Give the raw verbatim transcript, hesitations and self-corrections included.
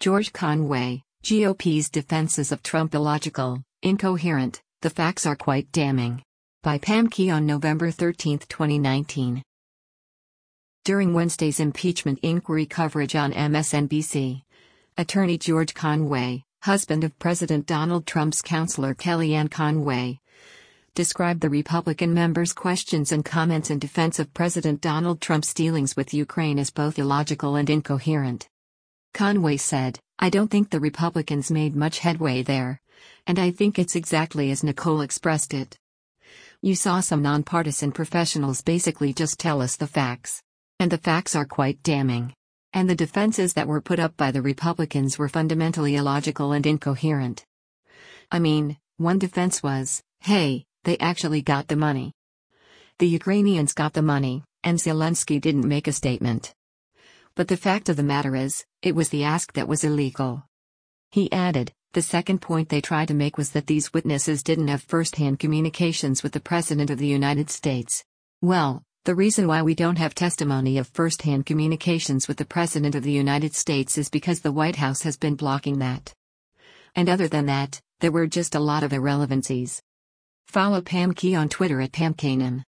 George Conway, G O P's defenses of Trump illogical, incoherent, the facts are quite damning. By Pam Key on November thirteenth, twenty nineteen. During Wednesday's impeachment inquiry coverage on M S N B C, Attorney George Conway, husband of President Donald Trump's counselor Kellyanne Conway, described the Republican members' questions and comments in defense of President Donald Trump's dealings with Ukraine as both illogical and incoherent. Conway said, "I don't think the Republicans made much headway there, and I think it's exactly as Nicole expressed it. You saw some nonpartisan professionals basically just tell us the facts. And the facts are quite damning. And the defenses that were put up by the Republicans were fundamentally illogical and incoherent. I mean, one defense was, hey, they actually got the money. The Ukrainians got the money, and Zelensky didn't make a statement. But the fact of the matter is, it was the ask that was illegal." He added, the second point they tried to make was that these witnesses didn't have first-hand communications with the President of the United States. Well, the reason why we don't have testimony of first-hand communications with the President of the United States is because the White House has been blocking that. And other than that, there were just a lot of irrelevancies. Follow Pam Key on Twitter at Pam Kanan.